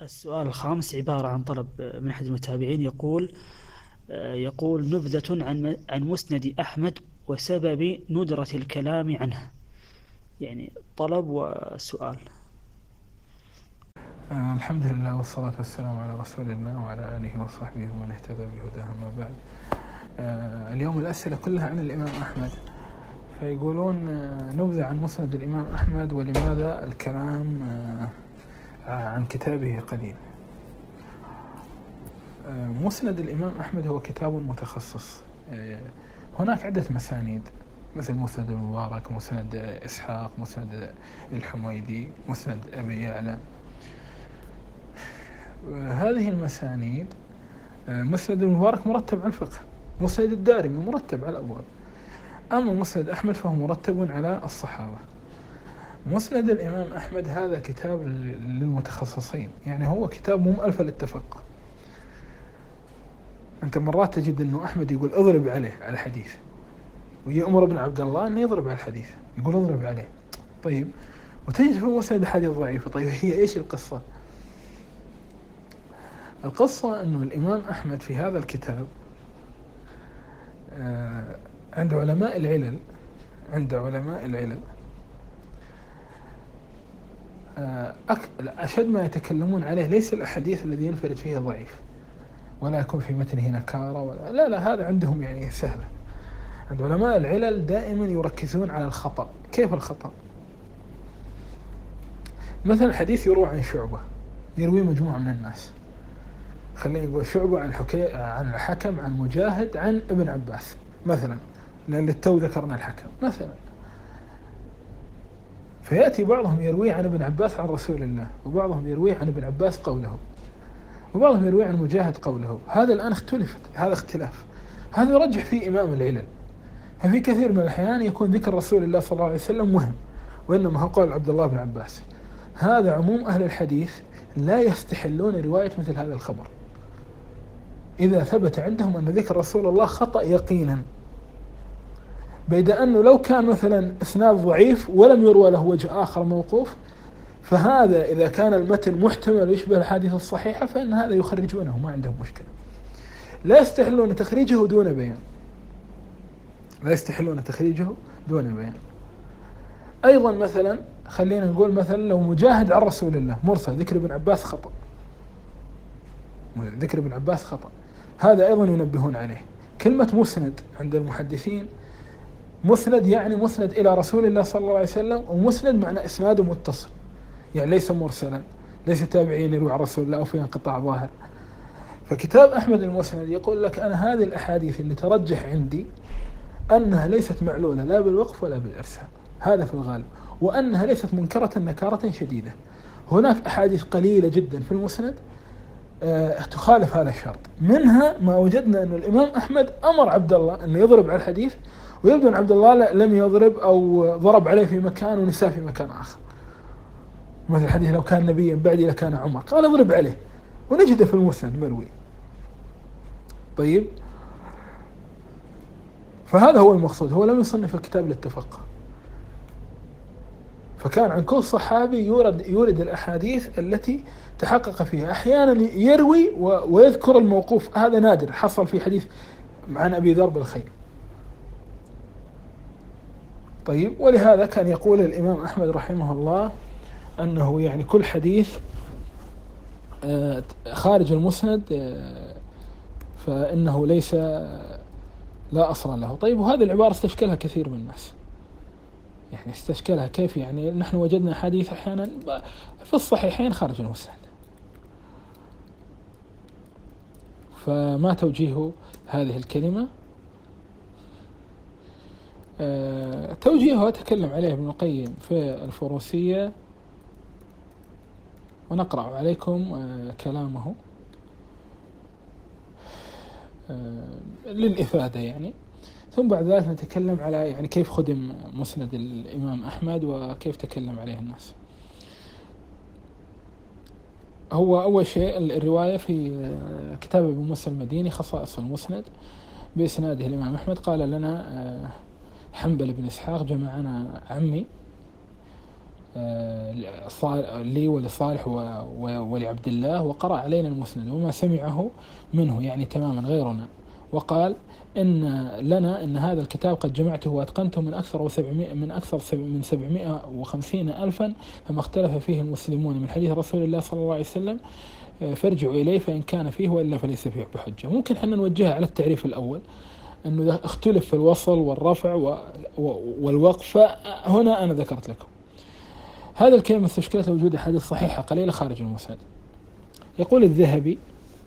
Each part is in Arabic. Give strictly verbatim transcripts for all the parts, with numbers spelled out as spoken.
السؤال الخامس عبارة عن طلب من أحد المتابعين يقول يقول نبذة عن عن مسند أحمد وسبب ندرة الكلام عنه. يعني طلب وسؤال. آه الحمد لله والصلاة والسلام على رسول الله وعلى آله وصحبه ومن اهتدى بهداه. ما بعد، آه اليوم الأسئلة كلها عن الإمام أحمد، فيقولون آه نبذة عن مسند الإمام أحمد ولماذا الكلام آه عن كتابه قليل. آه مسند الإمام أحمد هو كتاب متخصص. آه هناك عدة مسانيد مثل مسند المبارك، مسند إسحاق، مسند الحميدي، مسند أبي يعلى. هذه المسانيد، مسند المبارك مرتب على الفقه، مسند الدارمي مرتب على الأبواب، أما مسند أحمد فهو مرتب على الصحابة. مسند الإمام أحمد هذا كتاب للمتخصصين، يعني هو كتاب مو مؤلف للتفقه. أنت مرات تجد أنه أحمد يقول اضرب عليه على حديث، ويجي عمر بن عبد الله أنه يضرب على الحديث يقول اضرب عليه. طيب، وتجد في مسند حديث ضعيفة. طيب هي إيش القصة؟ القصة أنه الإمام أحمد في هذا الكتاب آه عند علماء العلل عند علماء العلل آه أشد ما يتكلمون عليه ليس الأحاديث الذي ينفرد فيها ضعيف ولا يكون في متنه نكارة ولا لا لا هذا عندهم يعني سهلة. عند علماء العلل دائما يركزون على الخطأ. كيف الخطأ؟ مثلا حديث يروى عن شعبة، يروي مجموعة من الناس، خلينا نقول شعبة عن حكي عن الحكم عن مجاهد عن ابن عباس مثلا، لأن التو ذكرنا الحكم مثلا. فيأتي بعضهم يروي عن ابن عباس عن رسول الله، وبعضهم يروي عن ابن عباس قوله، وبعضهم يروي عن مجاهد قوله. هذا الآن اختلفت، هذا اختلاف، هذا يرجح فيه إمام العلل. ففي كثير من الأحيان يكون ذكر رسول الله صلى الله عليه وسلم مهم، وإنما هو قول عبد الله بن عباس. هذا عموم أهل الحديث لا يستحلون رواية مثل هذا الخبر إذا ثبت عندهم أن ذكر رسول الله خطأ يقينا، بيد أنه لو كان مثلا إسناد ضعيف ولم يروى له وجه آخر موقوف، فهذا إذا كان المتن محتمل يشبه الحديث الصحيحة فإن هذا يخرجونه، ما عندهم مشكلة. لا يستحلون تخريجه دون بيان، لا يستحلون تخريجه دون بيان. أيضا مثلا خلينا نقول مثلا لو مجاهد عن رسول الله مرسل، ذكر ابن عباس خطأ، ذكر ابن عباس خطأ، هذا أيضا ينبهون عليه. كلمة مسند عند المحدثين، مسند يعني مسند إلى رسول الله صلى الله عليه وسلم، ومسند معنى إسناده متصل، يعني ليس مرسلا، ليس تابعين يروي عن رسول الله أو في انقطاع ظاهر. فكتاب أحمد المسند يقول لك أنا هذه الأحاديث اللي ترجح عندي أنها ليست معلولة لا بالوقف ولا بالإرسال، هذا في الغالب، وأنها ليست منكرة نكارة شديدة. هناك أحاديث قليلة جدا في المسند أه تخالف هذا الشرط، منها ما وجدنا أن الإمام أحمد أمر عبد الله أن يضرب على الحديث، ويبدو أن عبد الله لم يضرب أو ضرب عليه في مكان ونساه في مكان آخر. مثل الحديث لو كان نبيا بعدي لكان عمر، قال اضرب عليه، ونجده في المسند مروي. طيب، فهذا هو المقصود، هو لم يصنف الكتاب للتفقه، فكان عن كل صحابي يورد يورد الأحاديث التي تحقق فيها. أحيانا يروي ويذكر الموقوف، هذا نادر، حصل في حديث عن أبي ذر بالخير. طيب، ولهذا كان يقول الإمام أحمد رحمه الله أنه يعني كل حديث خارج المسند فإنه ليس لا أصل له. طيب، وهذه العبارة استشكلها كثير من الناس، يعني استشكلها كيف؟ يعني نحن وجدنا حديث أحيانا في الصحيحين خارج المسند، فما توجيه هذه الكلمة؟ أه توجيهها تكلم عليه ابن القيم في الفروسية، ونقرأ عليكم أه كلامه أه للإفادة يعني. ثم بعد ذلك نتكلم على يعني كيف خدم مسند الإمام أحمد وكيف تكلم عليه الناس. هو أول شيء الرواية في كتاب ابن موسى المديني خصائص المسند بإسناده الإمام أحمد. قال لنا حنبل بن إسحاق جمعنا عمي لي ولصالح ولعبد الله، وقرأ علينا المسند وما سمعه منه يعني تماما غيرنا، وقال إن لنا إن هذا الكتاب قد جمعته وأتقنته من أكثر وسبعمائة من أكثر من سبعمائة وخمسين ألفا، فما اختلف فيه المسلمون من حديث رسول الله صلى الله عليه وسلم فارجعوا إليه فإن كان فيه وإلا فليس فيه بحجة. ممكن حنا نوجهها على التعريف الأول أنه اختلف في الوصل والرفع والوقف، فهنا أنا ذكرت لكم هذا الكلمة استشكلت وجود أحاديث صحيحة قليلة خارج المسند. يقول الذهبي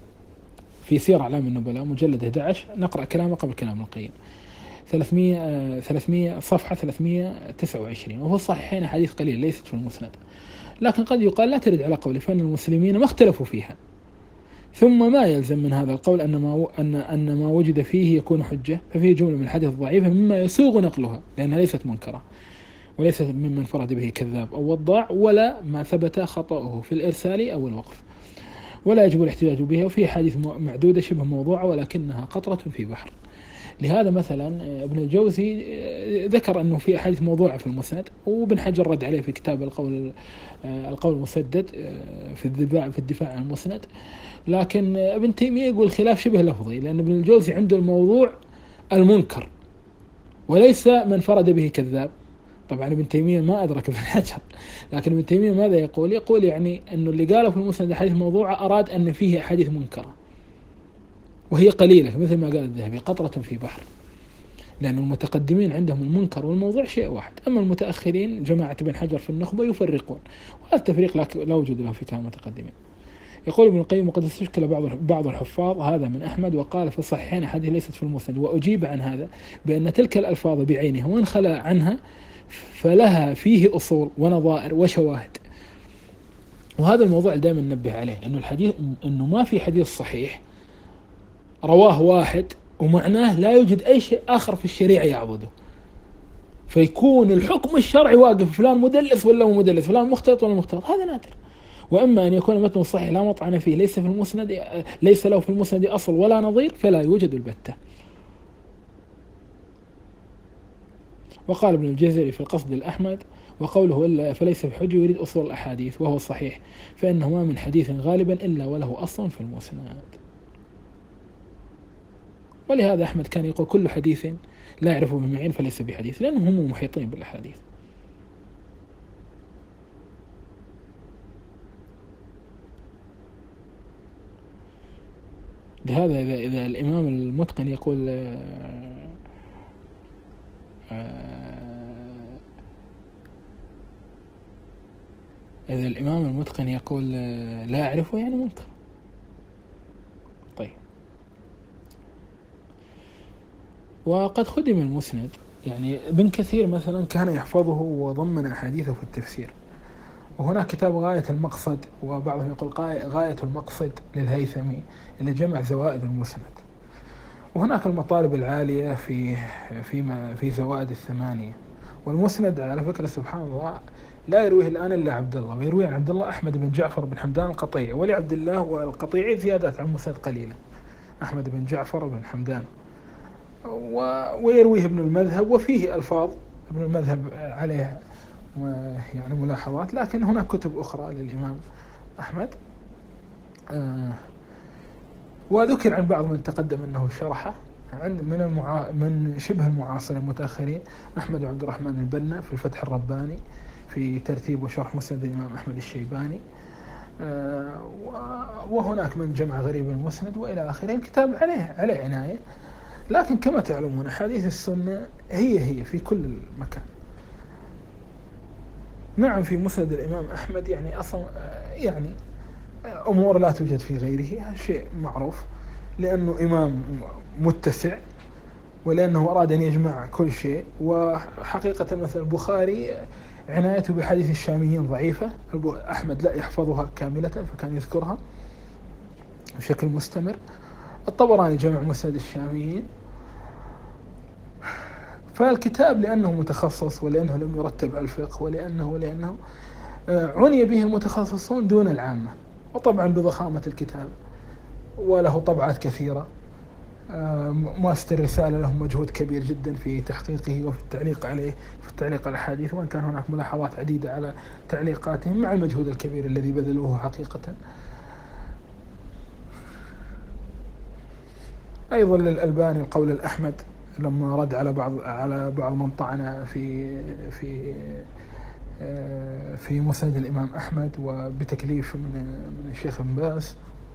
في سير أعلام النبلاء مجلد أحد عشر، نقرأ كلامه قبل كلام ابن القيم، ثلاثمائة ثلاثمائة صفحة ثلاثمائة وتسعة وعشرين، وهو الصحيحين أحاديث قليلة ليست في المسند، لكن قد يقال لا ترد على قوله فإن المسلمين ما اختلفوا فيها، ثم ما يلزم من هذا القول أن ما أن أن ما وجد فيه يكون حجة، ففيه جملة من الحديث ضعيفة مما يسوغ نقلها لأنها ليست منكرة، وليست ممن فرد به كذاب أو وضاع، ولا ما ثبت خطأه في الإرسال أو الوقف، ولا يجب الاحتجاج بها، وفي حديث معدودة شبه موضوعة ولكنها قطرة في بحر. لهذا مثلا ابن الجوزي ذكر أنه في أحاديث موضوعة في المسند، وابن حجر رد عليه في كتاب القول القول المسدد في الدفاع في الدفاع عن المسند، لكن ابن تيمية يقول خلاف شبه لفظي، لأن ابن الجوزي عنده الموضوع المنكر وليس من فرد به كذاب. طبعا ابن تيمية ما أدرك ابن حجر، لكن ابن تيمية ماذا يقول؟ يقول يعني أنه اللي قاله في المسند أحاديث موضوعة أراد أن فيه أحاديث منكرة وهي قليلة، مثل ما قال الذهبي قطرة في بحر، لأن المتقدمين عندهم المنكر والموضوع شيء واحد، أما المتأخرين جماعة ابن حجر في النخبة يفرقون، وهذا التفريق لا وجود له في كلام المتقدمين. يقول ابن القيم وقد استشكل بعض بعض الحفاظ هذا من أحمد، وقال في الصحيحين أحاديث ليست في المسند، وأجيب عن هذا بأن تلك الألفاظ بعينها وإن خلا عنها فلها فيه أصول ونظائر وشواهد. وهذا الموضوع دائما ننبه عليه، أنه الحديث أنه ما في حديث صحيح رواه واحد ومعناه لا يوجد أي شيء آخر في الشريعة يعضده، فيكون الحكم الشرعي واقف فلان مدلس ولا مو مدلس، فلان مختلط ولا مختلط، هذا نادر. وإما أن يكون المتن الصحيح لا مطعن فيه، ليس في المسند ليس له في المسند أصل ولا نظير، فلا يوجد البتة. وقال ابن الجزري في القصد الأحمد وقوله إلا فليس بحجة يريد أصول الأحاديث، وهو صحيح، فإنه ما من حديث غالبا إلا وله أصل في المسند. ولهذا أحمد كان يقول كل حديث لا يعرفه بمعين فليس بحديث، لأنهم هم محيطين بالأحاديث. لهذا إذا, إذا الإمام المتقن يقول إذا الإمام المتقن يقول لا أعرفه يعني منكر. طيب، وقد خدم المسند، يعني ابن كثير مثلا كان يحفظه وضمن أحاديثه في التفسير، وهناك كتاب غاية المقصد، وبعضهم يقول غاية المقصد للهيثمي اللي جمع زوائد المسند، وهناك المطالب العالية في في في زوائد الثمانية. والمسند على فكرة سبحان الله لا يرويه الآن إلا عبد الله، ويروي عن عبد الله أحمد بن جعفر بن حمدان القطيعي، ولعبد الله والقطيعي زيادات عن المسند قليلة، أحمد بن جعفر بن حمدان، ويرويه ابن المذهب، وفيه ألفاظ ابن المذهب عليه يعني ملاحظات، لكن هناك كتب أخرى للإمام أحمد. آه وذكر عن بعض من تقدم أنه شرحه عند من المعا من شبه المعاصرين المتأخرين أحمد عبد الرحمن البنا في الفتح الرباني في ترتيب وشرح مسند الإمام أحمد الشيباني، آه وهناك من جمع غريب المسند وإلى آخره. الكتاب عليه عليه عناية، لكن كما تعلمون أحاديث السنة هي هي في كل مكان. نعم في مسند الإمام أحمد يعني أصلا يعني أمور لا توجد في غيره، هذا شيء معروف، لأنه إمام متسع ولأنه أراد أن يجمع كل شيء. وحقيقة مثل البخاري عنايته بحديث الشاميين ضعيفة، أحمد لا يحفظها كاملة فكان يذكرها بشكل مستمر. الطبراني جمع مسند الشاميين، فالكتاب لأنه متخصص ولأنه لم يرتب على الفقه ولأنه ولأنه عني به المتخصصون دون العامة، وطبعا بضخامة الكتاب وله طبعات كثيرة مؤسسة الرسالة لهم مجهود كبير جدا في تحقيقه وفي التعليق عليه، في التعليق على الأحاديث، وإن كان هناك ملاحظات عديدة على تعليقاتهم مع المجهود الكبير الذي بذلوه حقيقة. أيضا للألباني القول الأحمد لما رد على بعض على بعض من طعن في في في مسند الإمام أحمد وبتكليف من من الشيخ بن باز.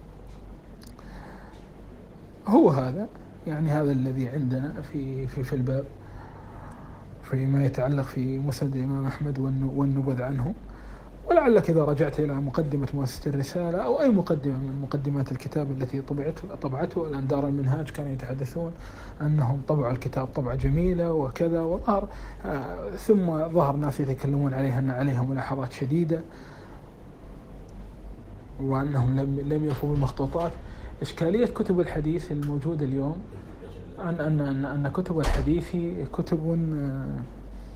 هو هذا يعني هذا الذي عندنا في في في الباب فيما يتعلق في مسند الإمام أحمد والنبذ عنه. ولعلك إذا رجعت إلى مقدمة مؤسسة الرسالة أو أي مقدمة من مقدمات الكتاب التي طبعت طبعته الآن دار المنهاج كانوا يتحدثون أنهم طبعوا الكتاب طبعة جميلة وكذا وظهر آه ثم ظهر ناس يتكلمون عليها أن عليها ملاحظات شديدة وأنهم لم لم يفوا بالمخطوطات. إشكالية كتب الحديث الموجودة اليوم أن أن أن, أن كتب الحديث كتب آه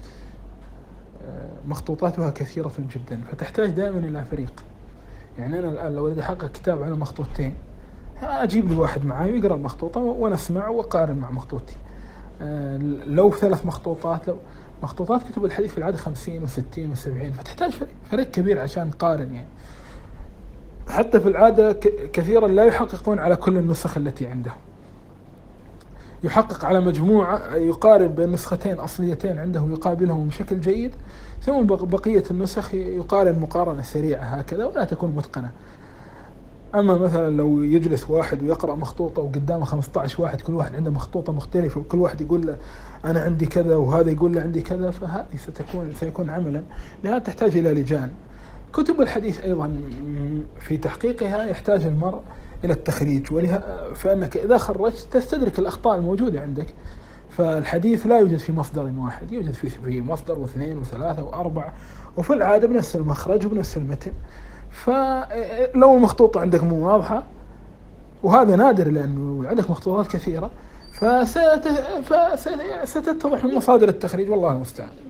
مخطوطاتها كثيرة جدا فتحتاج دائما إلى فريق. يعني أنا الآن لو أريد أحقق كتاب على مخطوطتين أجيب لي واحد معي يقرأ المخطوطة وأنا أسمع وأقارن مع مخطوطتي. لو ثلاث مخطوطات لو مخطوطات كتب الحديث في العادة خمسين وستين وسبعين فتحتاج فريق كبير عشان نقارن. يعني حتى في العادة كثيرا لا يحققون على كل النسخ التي عندهم، يحقق على مجموعة يقارن بين نسختين أصليتين عنده يقابلهم بشكل جيد، ثم بقية النسخ يقارن مقارنة سريعة هكذا ولا تكون متقنة. أما مثلا لو يجلس واحد ويقرأ مخطوطة وقدامه خمسة عشر واحد كل واحد عنده مخطوطة مختلفة وكل واحد يقول له أنا عندي كذا وهذا يقول له عندي كذا، فهذه ستكون سيكون عملا لهذا تحتاج إلى لجان. كتب الحديث أيضا في تحقيقها يحتاج المرء إلى التخريج، ولها فإنك إذا خرجت تستدرك الأخطاء الموجودة عندك. فالحديث لا يوجد في مصدر واحد، يوجد في مصدر واثنين وثلاثة وأربعة وفي العادة بنفس المخرج وبنفس المتن. فلو المخطوطة عندك مو واضحة وهذا نادر لأنه عندك مخطوطات كثيرة فستتضح من مصادر التخريج والله المستعان.